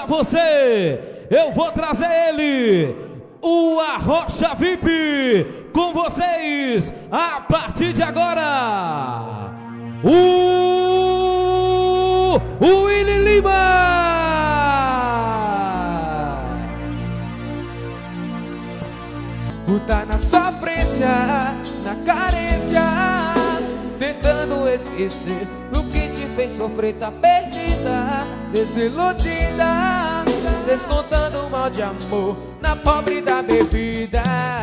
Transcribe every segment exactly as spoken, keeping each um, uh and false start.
você. Eu vou trazer ele, o Arrocha V I P, com vocês, a partir de agora, o, o Willy Lima. Tá na sofrência, na carência, tentando esquecer o que te fez sofrer. Tá perdida, desiludida, descontando o mal de amor na pobre da bebida.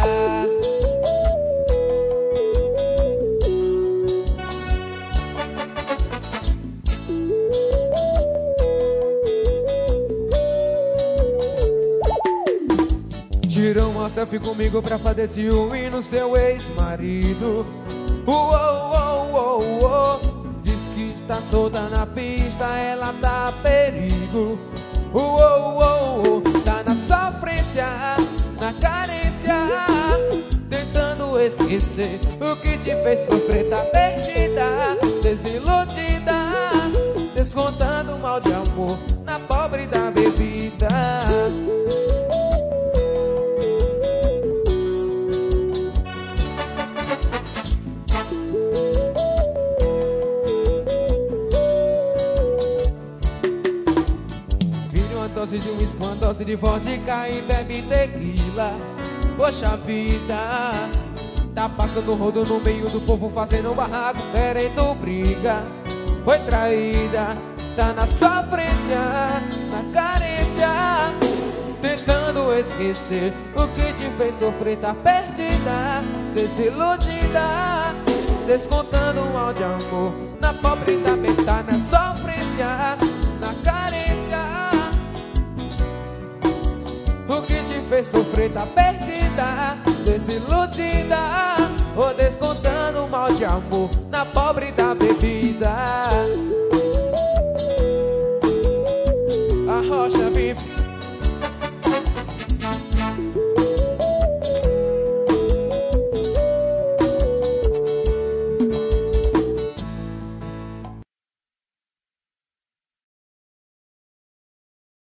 Tirou uma selfie comigo pra fazer ciúme no seu ex-marido. Uou, uou, uou, uou. Diz que tá solta na pista, ela dá perigo. Uou, uou, uou. Tá na sofrência, na carência, tentando esquecer o que te fez sofrer. Tá perdida, desiludida, descontando o mal de amor na pobre da bebida. Dose de uísque, uma dose de vodka e bebe tequila. Poxa vida, tá passando rodo no meio do povo, fazendo um barraco, querendo briga. Foi traída, tá na sofrência, na carência, tentando esquecer o que te fez sofrer. Tá perdida, desiludida, descontando um mal de amor na pobre da mente. Tá na sofrência, na carência, o que te fez sofrer. Tá perdida, desiludida, ou descontando o mal de amor na pobre da bebida. Arrocha V I P.